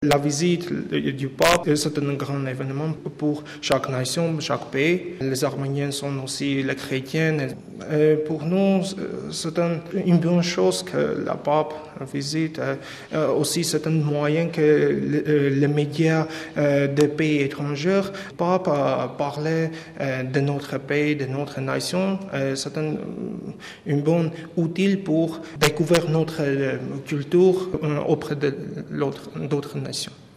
La visite du pape, c'est un grand événement pour chaque nation, chaque pays. Les Arméniens sont aussi les chrétiens. Et pour nous, c'est une bonne chose que le pape visite. Aussi, c'est un moyen que les médias des pays étrangers peuvent parler de notre pays, de notre nation. C'est une bonne outil pour découvrir notre culture auprès d'autres nations.